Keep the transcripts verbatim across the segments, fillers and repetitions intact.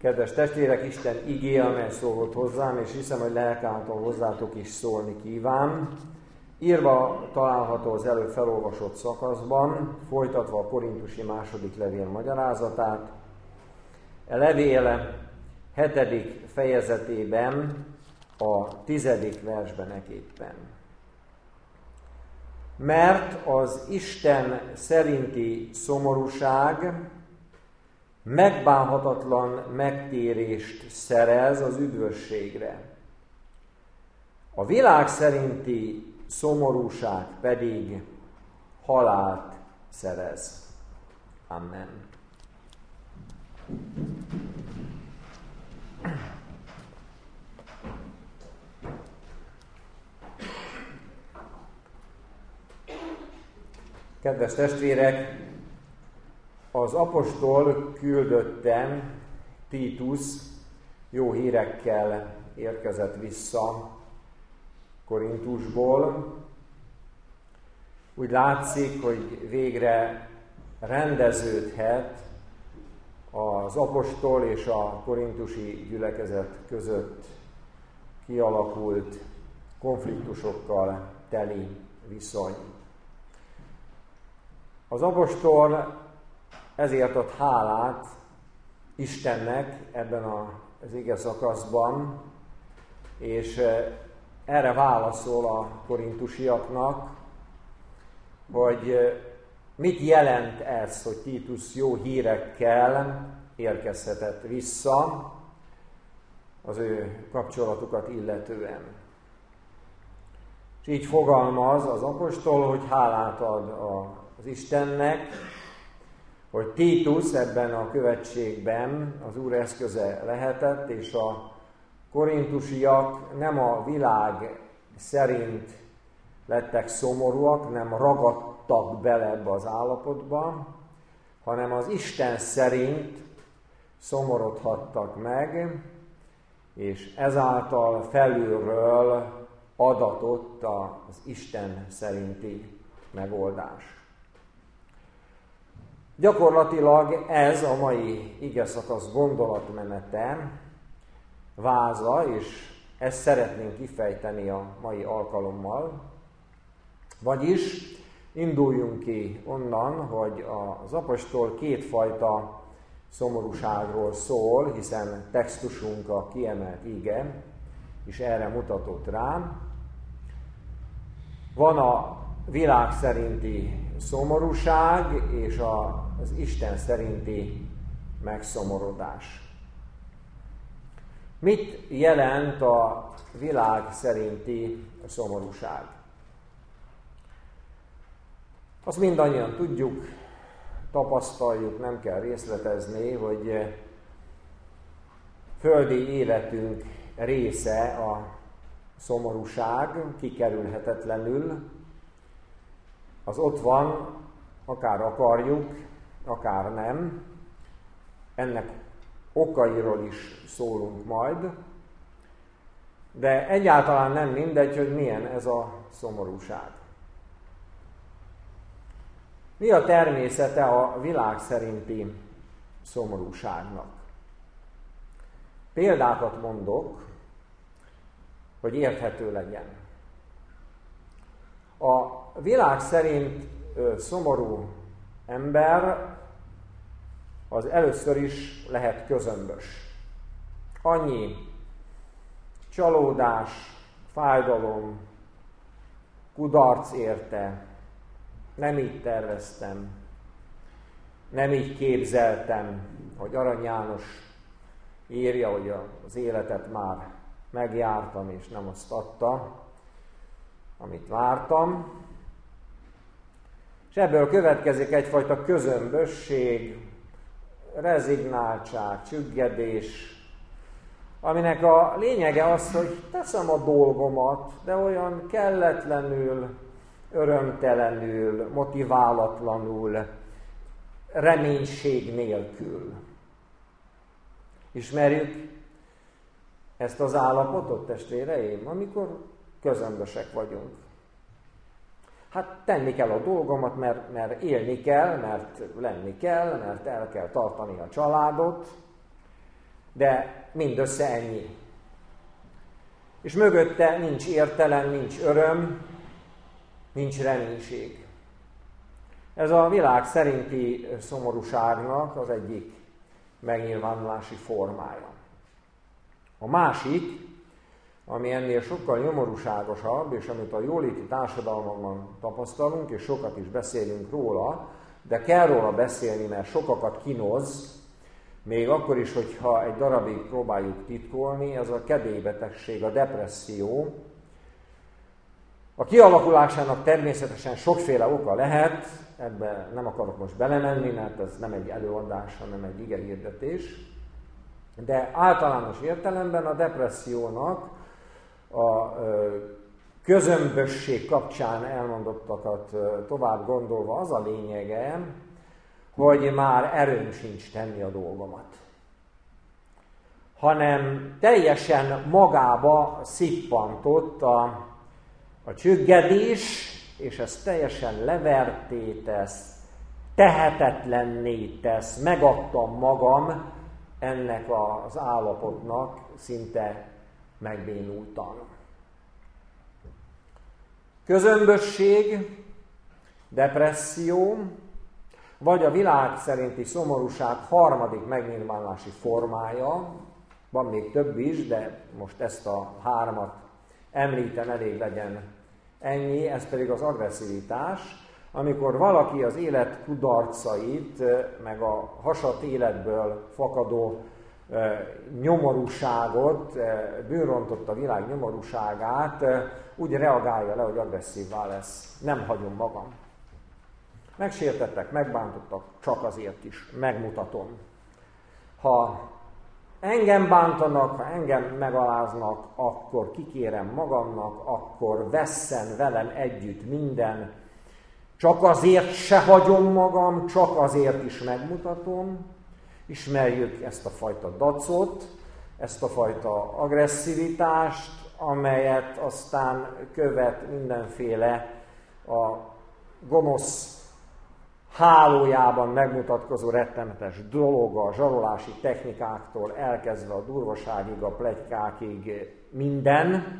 Kedves testvérek, Isten igéje, amely szólott hozzám, és hiszem, hogy lelk által hozzátok is szólni kíván. Írva található az előbb felolvasott szakaszban, folytatva a korintusi második levél magyarázatát. A levél hetedik fejezetében, a tizedik versben eképpen. Mert az Isten szerinti szomorúság megbánhatatlan megtérést szerez az üdvösségre. A világ szerinti szomorúság pedig halált szerez. Amen. Kedves testvérek, az apostol küldötte Titus jó hírekkel érkezett vissza Korintusból. Úgy látszik, hogy végre rendeződhet az apostol és a korintusi gyülekezet között kialakult konfliktusokkal teli viszony. Az apostol ezért ad hálát Istennek ebben az ige szakaszban, és erre válaszol a korintusiaknak, hogy mit jelent ez, hogy Titus jó hírekkel érkezhetett vissza az ő kapcsolatukat illetően. És így fogalmaz az apostol, hogy hálát ad az Istennek, hogy Titus ebben a követségben az Úr eszköze lehetett, és a korintusiak nem a világ szerint lettek szomorúak, nem ragadtak bele ebbe az állapotba, hanem az Isten szerint szomorodhattak meg, és ezáltal felülről adatott az Isten szerinti megoldás. Gyakorlatilag ez a mai igeszakasz gondolatmenete, váza, és ezt szeretnénk kifejteni a mai alkalommal. Vagyis induljunk ki onnan, hogy az apostol kétfajta szomorúságról szól, hiszen textusunk a kiemelt ige, és erre mutatott rám. Van a világ szerinti szomorúság és az Isten szerinti megszomorodás. Mit jelent a világ szerinti szomorúság? Azt mindannyian tudjuk, tapasztaljuk, nem kell részletezni, hogy földi életünk része a szomorúság, kikerülhetetlenül. Az ott van, akár akarjuk, akár nem. Ennek okairól is szólunk majd, de egyáltalán nem mindegy, hogy milyen ez a szomorúság. Mi a természete a világ szerinti szomorúságnak? Példákat mondok, hogy érthető legyen. A világ szerint ö, szomorú ember az először is lehet közömbös. Annyi csalódás, fájdalom, kudarc érte, nem így terveztem, nem így képzeltem, hogy Arany János írja, hogy az életet már megjártam, és nem azt adta, amit vártam. És ebből következik egyfajta közömbösség, rezignáltság, csüggedés, aminek a lényege az, hogy teszem a dolgomat, de olyan kelletlenül, örömtelenül, motiválatlanul, reménység nélkül. Ismerjük ezt az állapotot, testvéreim, amikor közömbösek vagyunk. Hát tenni kell a dolgomat, mert, mert élni kell, mert lenni kell, mert el kell tartani a családot, de mindössze ennyi. És mögötte nincs értelem, nincs öröm, nincs reménység. Ez a világ szerinti szomorúságnak az egyik megnyilvánulási formája. A másik, ami ennél sokkal nyomorúságosabb, és amit a jóléti társadalmakban tapasztalunk, és sokat is beszélünk róla, de kell róla beszélni, mert sokakat kínoz, még akkor is, hogyha egy darabig próbáljuk titkolni, ez a kedélybetegség, a depresszió. A kialakulásának természetesen sokféle oka lehet, ebbe nem akarok most belemenni, mert ez nem egy előadás, hanem egy igehirdetés, de általános értelemben a depressziónak a közömbösség kapcsán elmondottakat tovább gondolva az a lényege, hogy már erőm sincs tenni a dolgomat, hanem teljesen magába szippantott a, a csüggedés, és ez teljesen leverté tesz, tehetetlenné tesz, megadtam magam ennek az állapotnak, szinte megbénultan. Közömbösség, depresszió, vagy a világ szerinti szomorúság harmadik megnyilvánulási formája, van még több is, de most ezt a hármat említem, elég legyen ennyi, ez pedig az agresszivitás, amikor valaki az élet kudarcait, meg a hasat életből fakadó nyomorúságot, bűnrontott a világ nyomorúságát, úgy reagálja le, hogy agresszívvá lesz. Nem hagyom magam. Megsértettek, megbántottak, csak azért is, megmutatom. Ha engem bántanak, ha engem megaláznak, akkor kikérem magamnak, akkor vesszen velem együtt minden. Csak azért se hagyom magam, csak azért is megmutatom. Ismerjük ezt a fajta dacot, ezt a fajta agresszivitást, amelyet aztán követ mindenféle a gonosz hálójában megmutatkozó rettenetes dolog, a zsarolási technikáktól elkezdve a durvaságig, a pletykákig minden.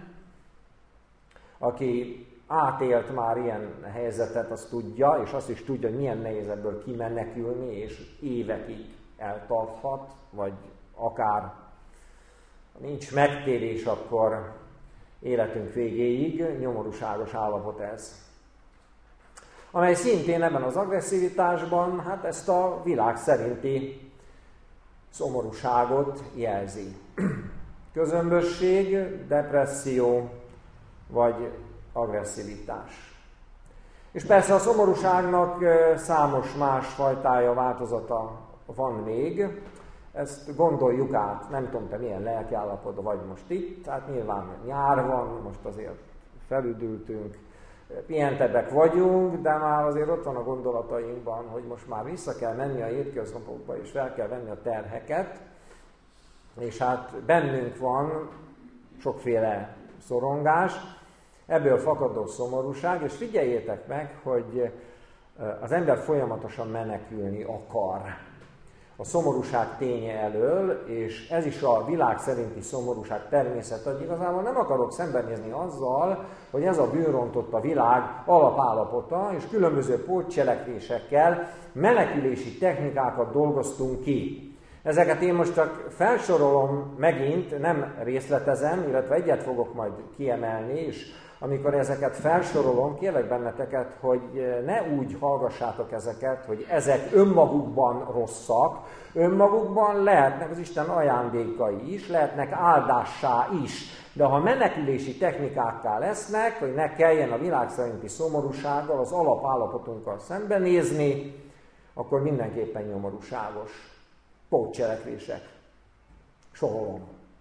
Aki átélt már ilyen helyzetet, azt tudja, és azt is tudja, hogy milyen nehéz ebből kimenekülni, és évekig eltarthat, vagy akár ha nincs megtérés, akkor életünk végéig nyomorúságos állapot ez. Amely szintén ebben az agresszivitásban hát ezt a világ szerinti szomorúságot jelzi. Közömbösség, depresszió vagy agresszivitás. És persze a szomorúságnak számos más fajtája, változata van még. Ezt gondoljuk át, nem tudom, te milyen lelkiállapotban vagy most itt, hát nyilván nyár van, most azért felüdültünk, pihentebbek vagyunk, de már azért ott van a gondolatainkban, hogy most már vissza kell menni a hétköznapokba, és fel kell venni a terheket, és hát bennünk van sokféle szorongás, ebből fakadó szomorúság, és figyeljétek meg, hogy az ember folyamatosan menekülni akar a szomorúság ténye elől, és ez is a világ szerinti szomorúság természete, hogy igazából nem akarok szembenézni azzal, hogy ez a bűnrontott a világ alapállapota, és különböző pótcselekvésekkel menekülési technikákat dolgoztunk ki. Ezeket én most csak felsorolom megint, nem részletezem, illetve egyet fogok majd kiemelni, és amikor ezeket felsorolom, kérlek benneteket, hogy ne úgy hallgassátok ezeket, hogy ezek önmagukban rosszak, önmagukban lehetnek az Isten ajándékai is, lehetnek áldássá is, de ha menekülési technikákká lesznek, hogy ne kelljen a világ szerinti szomorúsággal, az alapállapotunkkal szembenézni, akkor mindenképpen nyomorúságos pótcselekvések. Sorolom.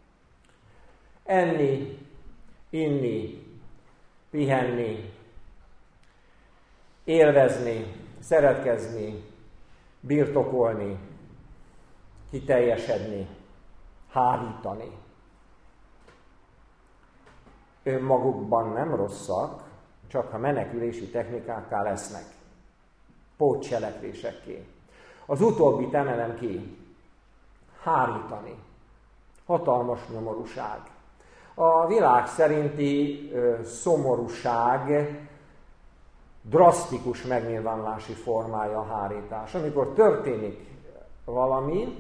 Enni, inni, pihenni, élvezni, szeretkezni, birtokolni, kiteljesedni, hárítani. Önmagukban nem rosszak, csak ha menekülési technikákká lesznek, pótcselekvésekké. Az utóbbit emelem ki, hárítani. Hatalmas nyomorúság. A világ szerinti ö, szomorúság drasztikus megnyilvánulási formája a hárítás. Amikor történik valami,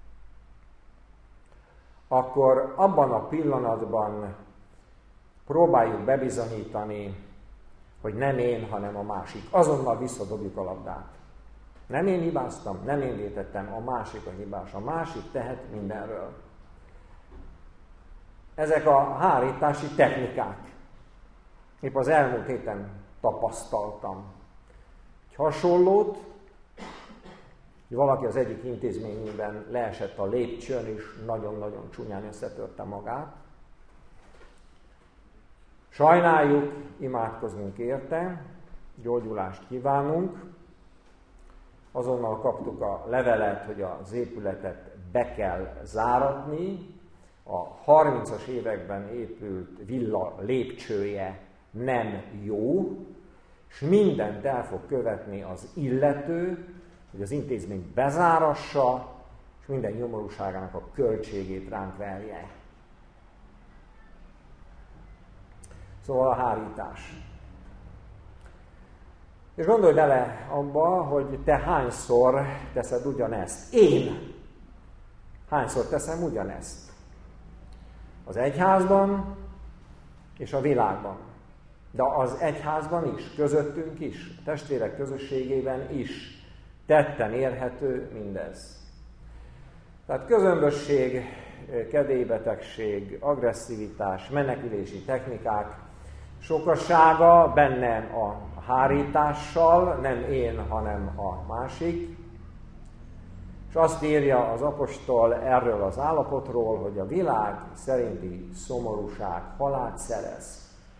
akkor abban a pillanatban próbáljuk bebizonyítani, hogy nem én, hanem a másik. Azonnal visszadobjuk a labdát. Nem én hibáztam, nem én vétettem, a másik a hibás. A másik tehet mindenről. Ezek a hárítási technikák. Épp az elmúlt héten tapasztaltam egy hasonlót, hogy valaki az egyik intézményében leesett a lépcsőn, és nagyon-nagyon csúnyán összetörte magát. Sajnáljuk, imádkoznunk érte, gyógyulást kívánunk. Azonnal kaptuk a levelet, hogy az épületet be kell záratni. A harmincas években épült villa lépcsője nem jó, és mindent el fog követni az illető, hogy az intézményt bezárassa, és minden nyomorúságának a költségét ránk verje. Szóval a hárítás. És gondolj bele abba, hogy te hányszor teszed ugyanezt. Én hányszor teszem ugyanezt. Az egyházban és a világban. De az egyházban is, közöttünk is, a testvérek közösségében is tetten érhető mindez. Tehát közömbösség, kedélybetegség, agresszivitás, menekülési technikák sokassága benne a hárítással, nem én, hanem a másik. És azt írja az apostol erről az állapotról, hogy a világ szerinti szomorúság halált szerez.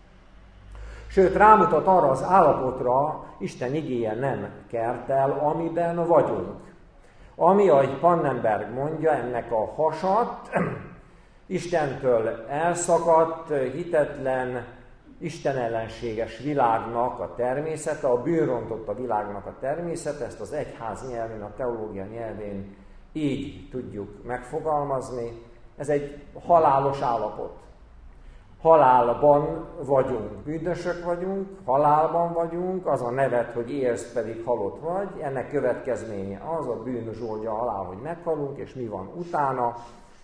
Sőt, rámutat arra az állapotra, Isten igéje nem kertel, amiben vagyunk. Ami, ahogy Pannenberg mondja, ennek a hasat, Istentől elszakadt, hitetlen, istenellenséges világnak a természete, a bűnrontott a világnak a természete, ezt az egyház nyelvén, a teológia nyelvén így tudjuk megfogalmazni. Ez egy halálos állapot. Halálban vagyunk, bűnösök vagyunk, halálban vagyunk, az a nevet, hogy élsz, pedig halott vagy, ennek következménye az, a bűn zsoldja a halál, hogy meghalunk, és mi van utána.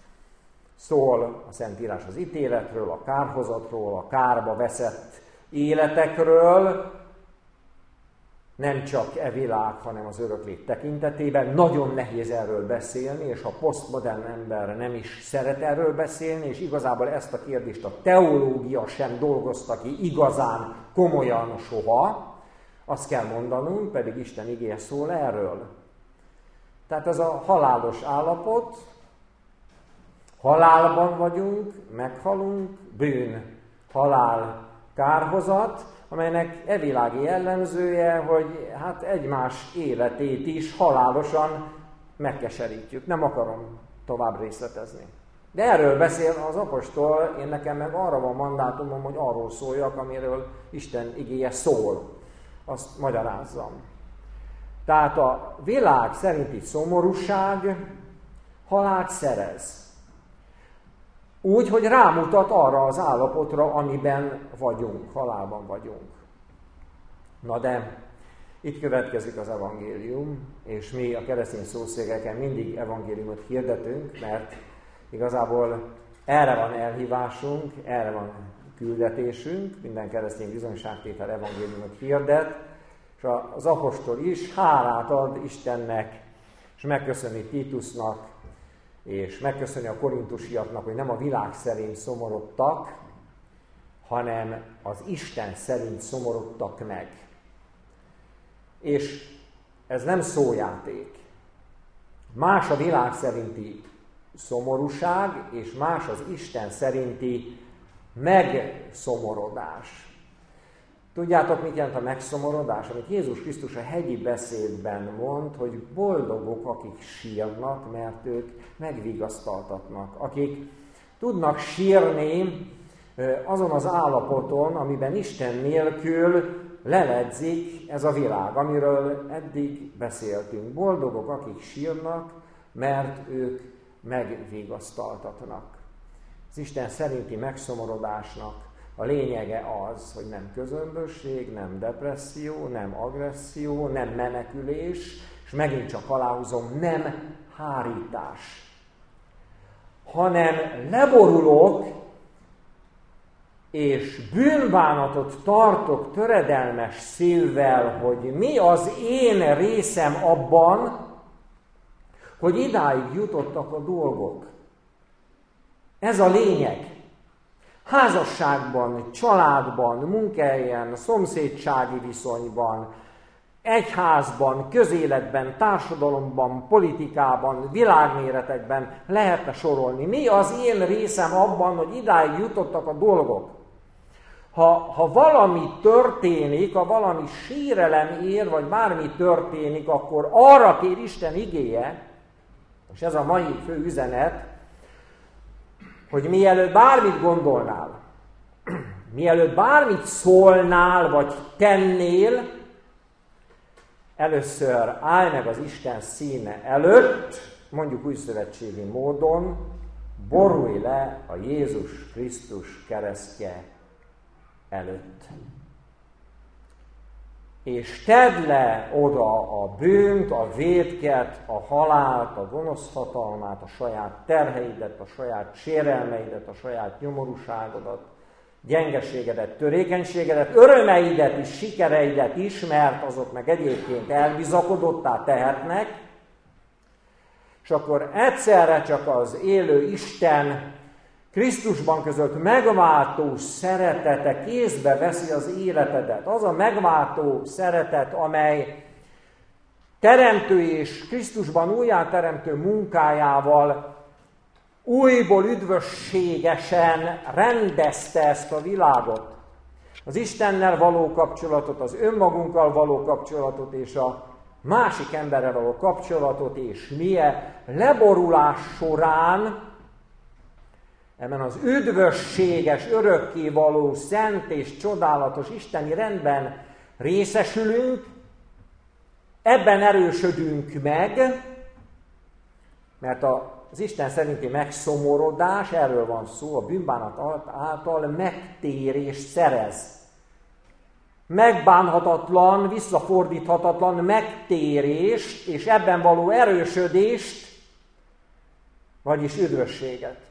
Szól a Szentírás az ítéletről, a kárhozatról, a kárba veszett életekről, nem csak e világ, hanem az öröklét tekintetében. Nagyon nehéz erről beszélni, és a posztmodern ember nem is szeret erről beszélni, és igazából ezt a kérdést a teológia sem dolgozta ki igazán komolyan soha. Azt kell mondanunk, pedig Isten igéje szól erről. Tehát ez a halálos állapot, halálban vagyunk, meghalunk, bűn, halál, kárhozat, amelynek evilági jellemzője, hogy hát egymás életét is halálosan megkeserítjük. Nem akarom tovább részletezni. De erről beszél az apostol, én nekem meg arra van mandátumom, hogy arról szóljak, amiről Isten igéje szól. Azt magyarázzam. Tehát a világ szerinti szomorúság halált szerez. Úgy, hogy rámutat arra az állapotra, amiben vagyunk, halálban vagyunk. Na de, itt következik az evangélium, és mi a keresztény szószégeken mindig evangéliumot hirdetünk, mert igazából erre van elhívásunk, erre van küldetésünk, minden keresztény bizonyságtétel evangéliumot hirdet, és az apostol is hálát ad Istennek, és megköszöni Titusnak, és megköszöni a korintusiaknak, hogy nem a világ szerint szomorodtak, hanem az Isten szerint szomorodtak meg. És ez nem szójáték. Más a világ szerinti szomorúság, és más az Isten szerinti megszomorodás. Tudjátok, mit jelent a megszomorodás? Amit Jézus Krisztus a hegyi beszédben mond, hogy boldogok, akik sírnak, mert ők megvigasztaltatnak. Akik tudnak sírni azon az állapoton, amiben Isten nélkül leledzik ez a világ, amiről eddig beszéltünk. Boldogok, akik sírnak, mert ők megvigasztaltatnak. Az Isten szerinti megszomorodásnak a lényege az, hogy nem közömbösség, nem depresszió, nem agresszió, nem menekülés, és megint csak aláhúzom, nem hárítás, hanem leborulok, és bűnbánatot tartok töredelmes szívvel, hogy mi az én részem abban, hogy idáig jutottak a dolgok. Ez a lényeg. Házasságban, családban, munkahelyen, szomszédsági viszonyban, egyházban, közéletben, társadalomban, politikában, világméretekben lehetne sorolni. Mi az én részem abban, hogy idáig jutottak a dolgok? Ha, ha valami történik, ha valami sérelem ér, vagy bármi történik, akkor arra kér Isten igéje, és ez a mai fő üzenet, hogy mielőtt bármit gondolnál, mielőtt bármit szólnál, vagy tennél, először állj meg az Isten színe előtt, mondjuk újszövetségi módon, borulj le a Jézus Krisztus keresztje előtt. És tedd le oda a bűnt, a vétket, a halált, a gonosz hatalmát, a saját terheidet, a saját sérelmeidet, a saját nyomorúságodat, gyengeségedet, törékenységedet, örömeidet is, sikereidet is, mert azok meg egyébként elbizakodottá tehetnek, és akkor egyszerre csak az élő Isten Krisztusban között megváltó szeretete kézbe veszi az életedet. Az a megváltó szeretet, amely teremtő és Krisztusban újjáteremtő munkájával újból üdvösségesen rendezte ezt a világot. Az Istennel való kapcsolatot, az önmagunkkal való kapcsolatot és a másik emberrel való kapcsolatot, és milyen leborulás során ebben az üdvösséges, örökkévaló, szent és csodálatos isteni rendben részesülünk, ebben erősödünk meg, mert az Isten szerinti megszomorodás, erről van szó, a bűnbánat által megtérést szerez. Megbánhatatlan, visszafordíthatatlan megtérést, és ebben való erősödést, vagyis üdvösséget.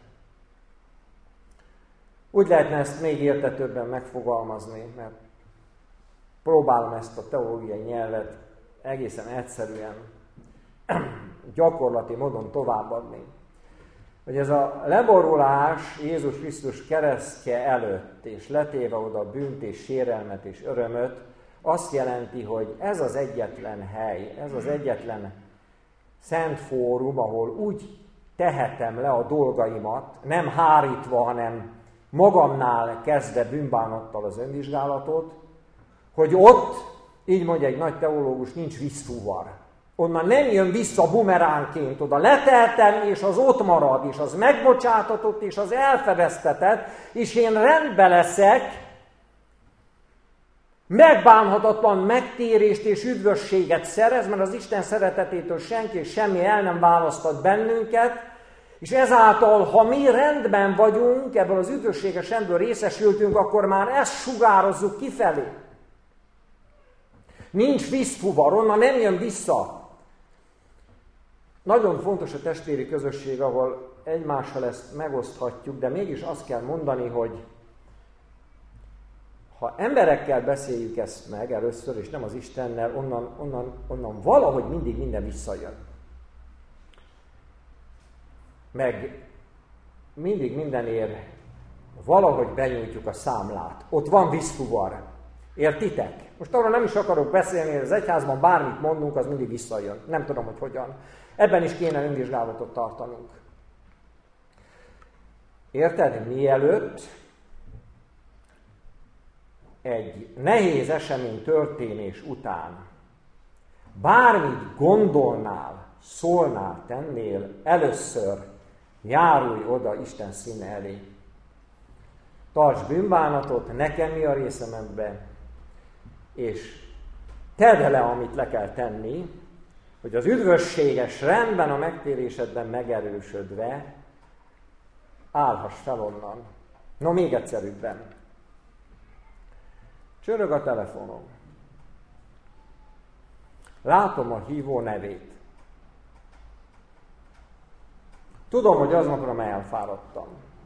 Úgy lehetne ezt még érthetőbben megfogalmazni, mert próbálom ezt a teológiai nyelvet egészen egyszerűen, gyakorlati módon továbbadni. Hogy ez a leborulás Jézus Krisztus keresztje előtt, és letéve oda a bűnt és sérelmet és örömöt, azt jelenti, hogy ez az egyetlen hely, ez az egyetlen szent fórum, ahol úgy tehetem le a dolgaimat, nem hárítva, hanem magamnál kezdve bűnbánattal az önvizsgálatot, hogy ott, így mondja egy nagy teológus, nincs vízfuvar. Onnan nem jön vissza bumeránként, oda leteltem, és az ott marad, és az megbocsátatott, és az elfedeztetett, és én rendbe leszek, megbánhatatlan megtérést és üdvösséget szerez, mert az Isten szeretetétől senki és semmi el nem választat bennünket, és ezáltal, ha mi rendben vagyunk, ebből az üdvösséges rendből részesültünk, akkor már ezt sugározzuk kifelé. Nincs vízfuvar, onnan nem jön vissza. Nagyon fontos a testvéri közösség, ahol egymással ezt megoszthatjuk, de mégis azt kell mondani, hogy ha emberekkel beszéljük ezt meg először, és nem az Istennel, onnan, onnan, onnan valahogy mindig minden visszajön. Meg mindig mindenért valahogy benyújtjuk a számlát. Ott van vízfuvar. Értitek? Most arról nem is akarok beszélni, hogy az egyházban bármit mondunk, az mindig visszajön. Nem tudom, hogy hogyan. Ebben is kéne önvizsgálatot tartanunk. Érted? Mielőtt egy nehéz esemény történés után bármit gondolnál, szólnál, tennél, először járulj oda Isten színe elé. Tarts bűnbánatot, nekem mi a részem ebben, és tedd le, amit le kell tenni, hogy az üdvösséges rendben a megtérésedben megerősödve állhass fel onnan. No, még egyszerűbben. Csörög a telefonom. Látom a hívó nevét. Tudom, hogy aznapra már elfáradtam.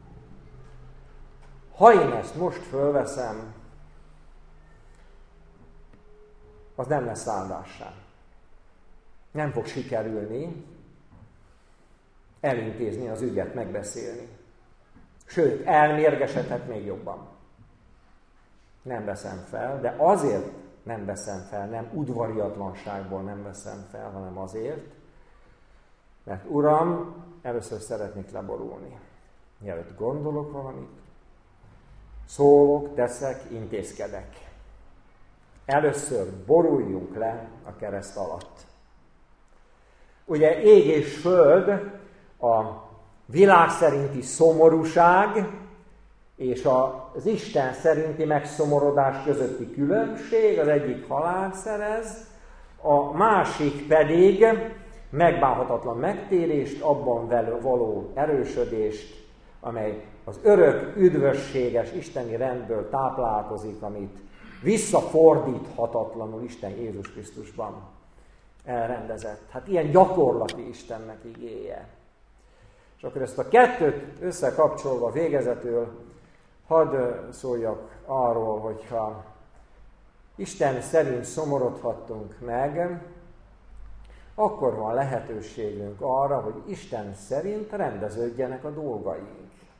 Ha én ezt most fölveszem, az nem lesz áldássá. Nem fog sikerülni elintézni az ügyet, megbeszélni. Sőt, elmérgesedhet még jobban. Nem veszem fel, de azért nem veszem fel, nem udvariatlanságból nem veszem fel, hanem azért, mert Uram, először szeretnék leborulni. Mielőtt gondolok valamit, szólok, teszek, intézkedek. Először boruljunk le a kereszt alatt. Ugye ég és föld a világ szerinti szomorúság és az Isten szerinti megszomorodás közötti különbség, az egyik halált szerez, a másik pedig megbánhatatlan megtérést, abban való erősödést, amely az örök, üdvösséges isteni rendből táplálkozik, amit visszafordíthatatlanul Isten Jézus Krisztusban elrendezett. Hát ilyen gyakorlati Istennek igéje. És akkor ezt a kettőt összekapcsolva végezetül hadd szóljak arról, hogyha Isten szerint szomorodhattunk meg, akkor van lehetőségünk arra, hogy Isten szerint rendeződjenek a dolgaink.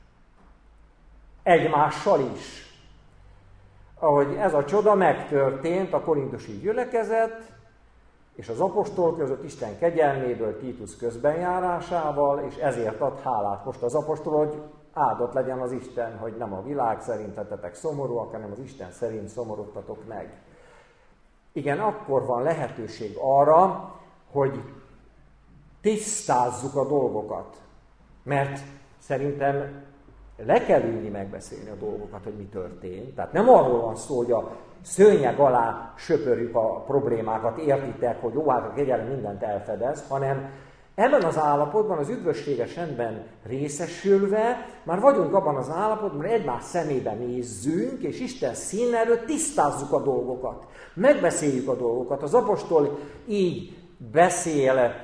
Egymással is. Ahogy ez a csoda megtörtént a korintusi gyülekezet és az apostol között Isten kegyelméből Títusz közbenjárásával, és ezért ad hálát most az apostol, hogy áldott legyen az Isten, hogy nem a világ szerint lettetek szomorúak, hanem az Isten szerint szomorodtatok meg. Igen, akkor van lehetőség arra, hogy tisztázzuk a dolgokat. Mert szerintem le kell ülni megbeszélni a dolgokat, hogy mi történt. Tehát nem arról van szó, hogy a szőnyeg alá söpörjük a problémákat, értitek, hogy jó, hát a kegyelem mindent elfedez, hanem ebben az állapotban, az üdvösséges rendben részesülve, már vagyunk abban az állapotban, hogy egymás szemébe nézzünk, és Isten színe előtt tisztázzuk a dolgokat. Megbeszéljük a dolgokat. Az apostol így beszél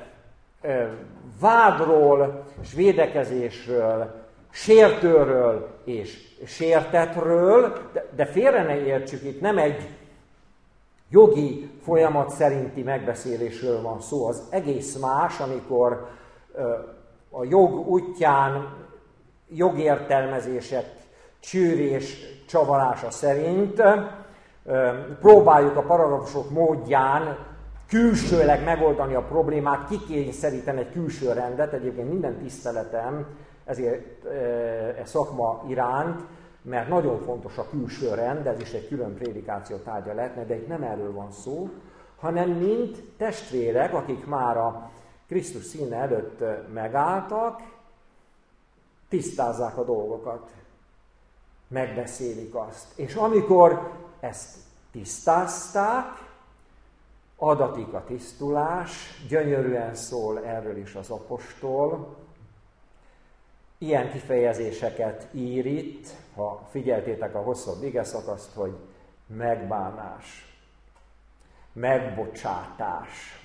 vádról és védekezésről, sértőről és sértetről, de, de félre ne értsük, itt nem egy jogi folyamat szerinti megbeszélésről van szó, az egész más, amikor ö, a jog útján jogértelmezések csűrés csavarása szerint ö, próbáljuk a paragrafusok módján külsőleg megoldani a problémát, kikényszeríteni egy külső rendet, egyébként minden tiszteletem ezért e szakma iránt, mert nagyon fontos a külső rend, ez is egy külön prédikáció tárgya lehetne, de itt nem erről van szó, hanem mint testvérek, akik már a Krisztus színe előtt megálltak, tisztázzák a dolgokat, megbeszélik azt. És amikor ezt tisztázták, adatik a tisztulás, gyönyörűen szól erről is az apostol, ilyen kifejezéseket ír itt, ha figyeltétek a hosszabb igeszakaszt, hogy megbánás, megbocsátás,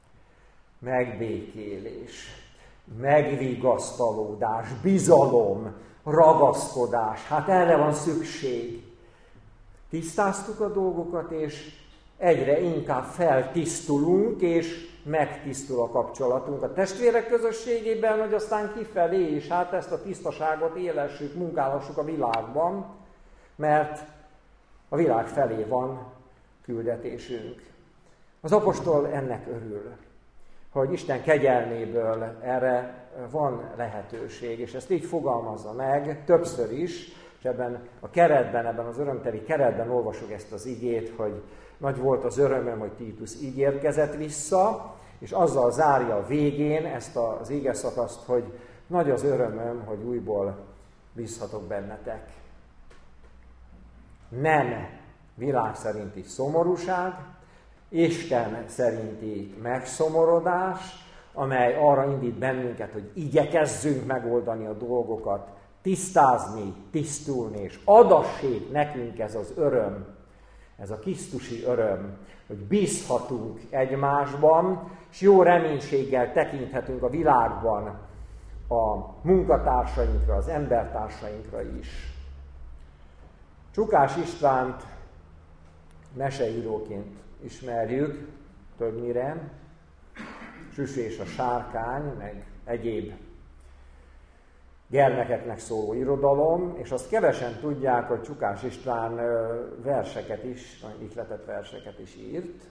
megbékélés, megvigasztalódás, bizalom, ragaszkodás. Hát erre van szükség. Tisztáztuk a dolgokat, és egyre inkább feltisztulunk, és megtisztul a kapcsolatunk a testvérek közösségében, hogy aztán kifelé is, hát ezt a tisztaságot élessük, munkálhassuk a világban, mert a világ felé van küldetésünk. Az apostol ennek örül, hogy Isten kegyelméből erre van lehetőség, és ezt így fogalmazza meg többször is, és ebben a keretben, ebben az örömteli keretben olvasok ezt az igét, hogy nagy volt az örömöm, hogy Títusz így érkezett vissza, és azzal zárja a végén ezt az igeszakaszt, hogy nagy az örömöm, hogy újból bízhatok bennetek. Nem világ szerinti szomorúság, Isten szerinti megszomorodás, amely arra indít bennünket, hogy igyekezzünk megoldani a dolgokat, tisztázni, tisztulni, és adassék nekünk ez az öröm, ez a krisztusi öröm, hogy bízhatunk egymásban, és jó reménységgel tekinthetünk a világban a munkatársainkra, az embertársainkra is. Csukás Istvánt meseíróként ismerjük többnyire, Süsi és a sárkány, meg egyéb gyermekeknek szóló irodalom, és azt kevesen tudják, hogy Csukás István verseket is, ihletett verseket is írt.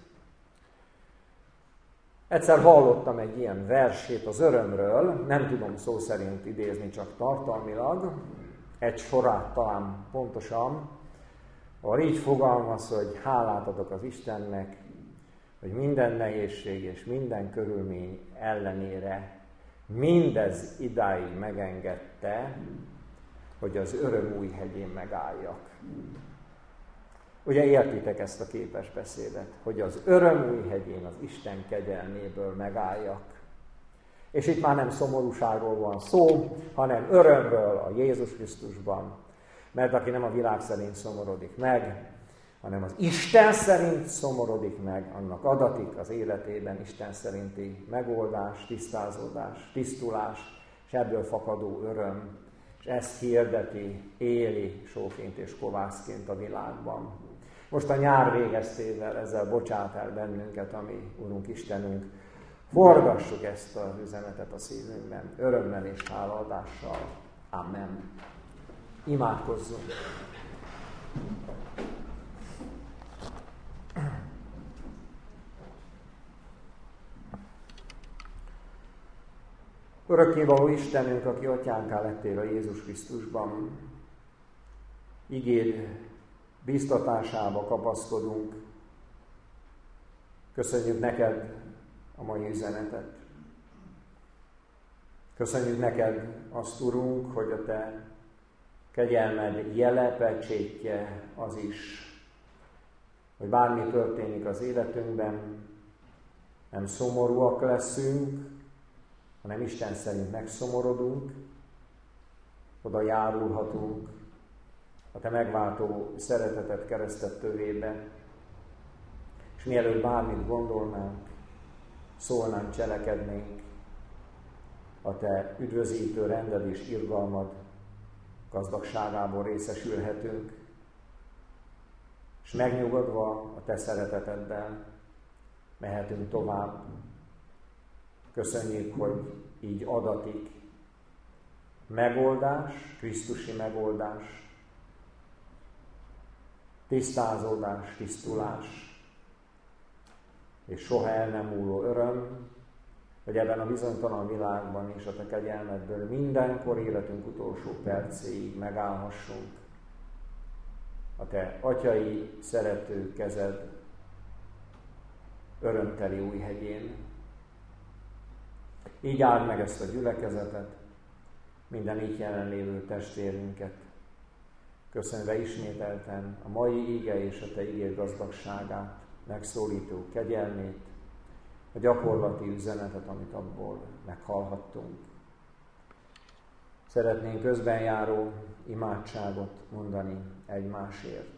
Egyszer hallottam egy ilyen versét az örömről, nem tudom szó szerint idézni, csak tartalmilag, egy sorát talán pontosan, ahol így fogalmaz, hogy hálát adok az Istennek, hogy minden nehézség és minden körülmény ellenére mindez idáig megengedte, hogy az öröm új hegyén megálljak. Ugye értitek ezt a képes beszédet, hogy az öröm új hegyén az Isten kegyelméből megálljak. És itt már nem szomorúságról van szó, hanem örömről a Jézus Krisztusban. Mert aki nem a világ szerint szomorodik meg, hanem az Isten szerint szomorodik meg, annak adatik az életében Isten szerinti megoldás, tisztázódás, tisztulás, és ebből fakadó öröm. És ezt hirdeti, éli sóként és kovászként a világban. Most a nyár végeztével ezzel bocsát el bennünket, ami Urunk Istenünk. Forgassuk ezt az üzenetet a szívünkben, örömmel és hálaadással. Amen. Imádkozzunk! Örökkévaló Istenünk, aki atyánká lettél a Jézus Krisztusban, igéd bíztatásába kapaszkodunk. Köszönjük neked a mai üzenetet. Köszönjük neked azt, Urunk, hogy a te kegyelmed jele, pecsétje az is, hogy bármi történik az életünkben, nem szomorúak leszünk, hanem Isten szerint megszomorodunk, oda járulhatunk a te megváltó szeretetet keresztett tövébe, és mielőtt bármit gondolnánk, szólnánk, cselekednénk, a te üdvözítő rended és irgalmad gazdagságából részesülhetünk, és megnyugodva a te szereteteddel mehetünk tovább. Köszönjük, hogy így adatik megoldás, krisztusi megoldás, tisztázódás, tisztulás, és soha el nem múló öröm, hogy ebben a bizonytalan világban és a te kegyelmedből mindenkor életünk utolsó percéig megállhassunk a te atyai, szerető kezed örömteli új hegyén. Így áld meg ezt a gyülekezetet, minden így jelenlévő testvérünket, köszönve ismételten a mai íge és a te ígér gazdagságát, megszólító kegyelmét, a gyakorlati üzenetet, amit abból meghallhattunk. Szeretnénk közbenjáró imádságot mondani egymásért.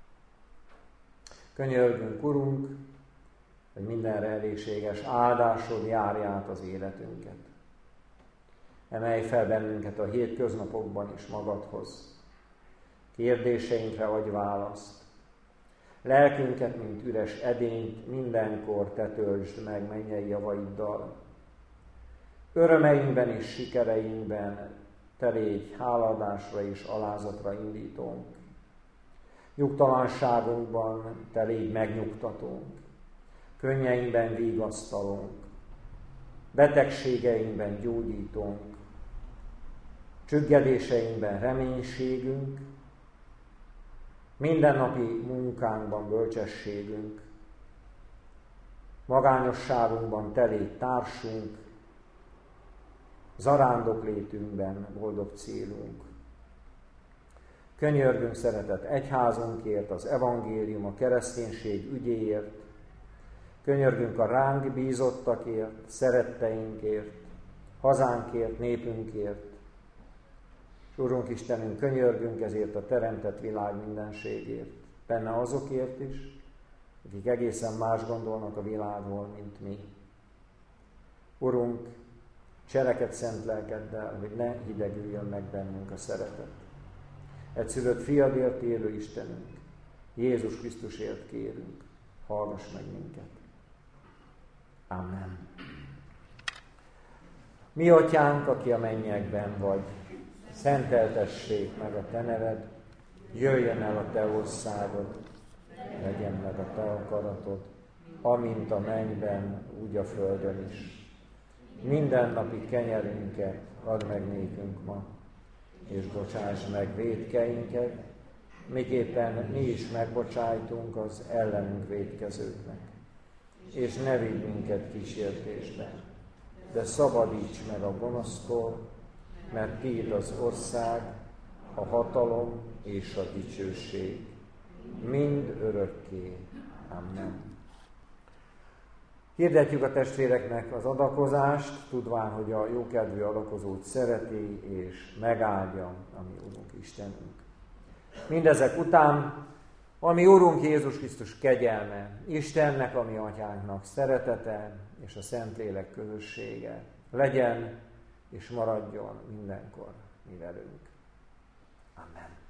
Könyörgünk, Urunk, hogy mindenre elégséges áldásod járja át az életünket. Emelj fel bennünket a hétköznapokban is magadhoz. Kérdéseinkre adj választ. Lelkünket, mint üres edényt, mindenkor te töltsd meg mennyei javaiddal. Örömeinkben és sikereinkben te légy hálaadásra és alázatra indítónk. Nyugtalanságunkban te légy megnyugtatónk. Könnyeinkben vigasztalónk. Betegségeinkben gyógyítónk. Csüggedéseinkben reménységünk. Mindennapi munkánkban bölcsességünk, magányosságunkban te légy társunk, zarándoklétünkben boldog célunk. Könyörgünk szeretett egyházunkért, az evangélium, a kereszténység ügyéért, Könyörgünk a ránk bízottakért, szeretteinkért, hazánkért, népünkért. Urunk Istenünk, könyörgünk ezért a teremtett világ mindenségért, benne azokért is, akik egészen más gondolnak a világról, mint mi. Urunk, cseleked szent lelkeddel, hogy ne hidegüljön meg bennünk a szeretet. Egyszülött fiadért élő Istenünk, Jézus Krisztusért kérünk, hallgass meg minket. Amen. Mi atyánk, aki a mennyekben vagy, szenteltessék meg a te neved, jöjjön el a te országod, legyen meg a te akaratod, amint a mennyben, úgy a földön is. Mindennapi kenyerünket add meg nékünk ma, és bocsáss meg vétkeinket, miképpen mi is megbocsájtunk az ellenünk vétkezőknek. És ne vigy minket kísértésbe, de szabadíts meg a gonosztól, mert tiéd az ország, a hatalom és a dicsőség, mind örökké. Amen. Hirdetjük a testvéreknek az adakozást, tudván, hogy a jókedvű adakozót szereti és megáldja a mi Urunk Istenünk. Mindezek után a mi Urunk Jézus Krisztus kegyelme, Istennek, a mi Atyánknak szeretete és a Szentlélek közössége legyen és maradjon mindenkor mi velünk. Amen.